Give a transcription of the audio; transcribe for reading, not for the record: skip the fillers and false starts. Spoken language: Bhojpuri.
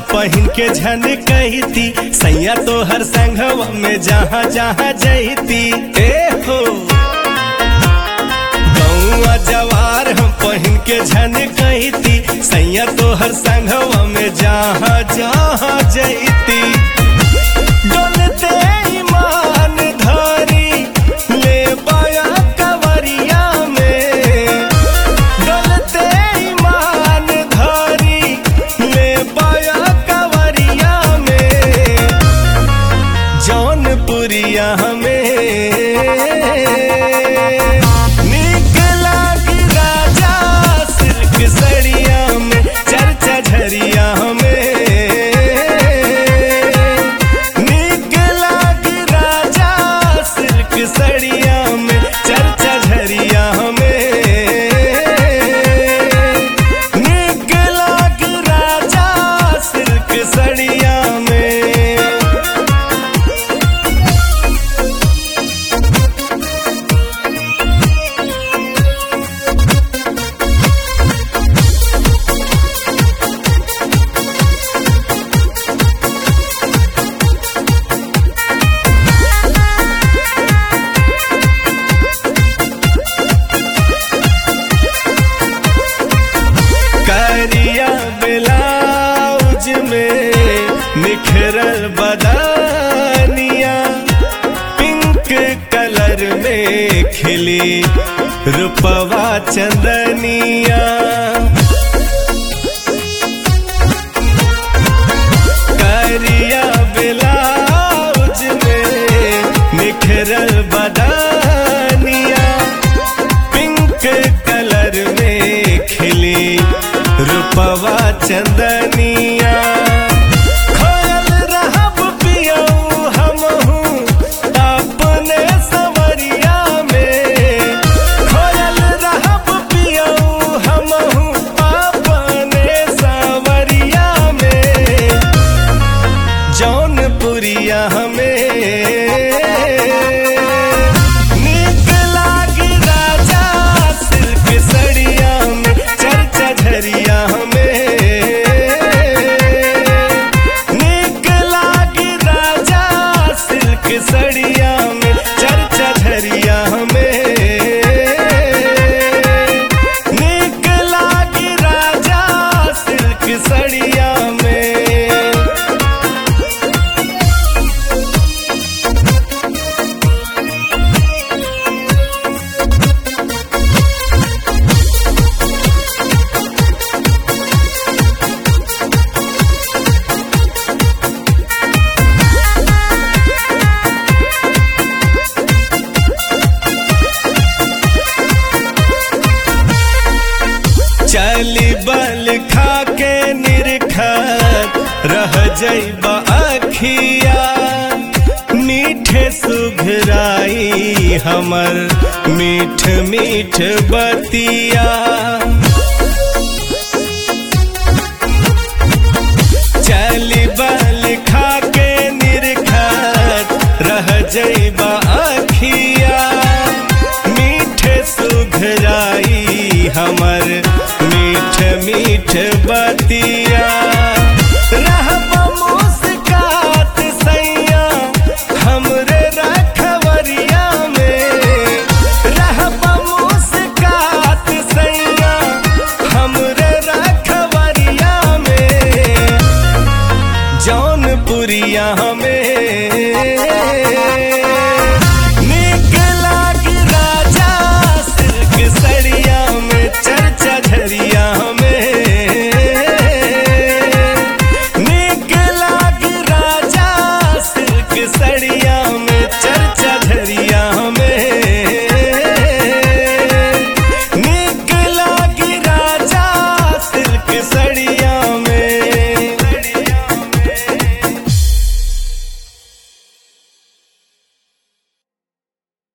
पहन के झन कहती सैया तो हर संघवा में जहाँ जहाँ जैती। ए हो गौआ जवार हम पहन के झन कहती सैया तो हर संघवा में जहाँ जहाँ जैती। डोलते ईमान धारी ले बाया कवरिया में, डोलते ईमान धारी ले बाया कवरिया में, जौनपुरिया हमें निकला कि राजा सिल्क सड़िया में, चर्चा झरिया हमें सड़िया में, चर्चा झरिया हमें निकला कि राजा सिल्क सड़िया में। करिया ब्लाउज में निखरल बदनिया, पिंक कलर में खिली रूपवा चंदनिया। करिया ब्लाउज में निखरल बदनिया, पिंक कलर में खिली रूपवा चंदनिया। खोयल रहब पियऊ हमहू अपने सवरिया में, खोयल रहब पियऊ हमहू अपने सवरिया में, जौनपुरिया हमें झरिया हमें निकला कि राजा सिल्क सड़िया में, चर्चा झरिया हमें निकला कि राजा सिल्क सड़िया में। चली बल खा के निरखत रह जइबा अखिया, मीठे सुघराई हमर मीठ मीठ बतिया। चली बल खा के निरखत रह जइबा अखिया, मीठे सुघराई हमर मीठ मीठ बतिया।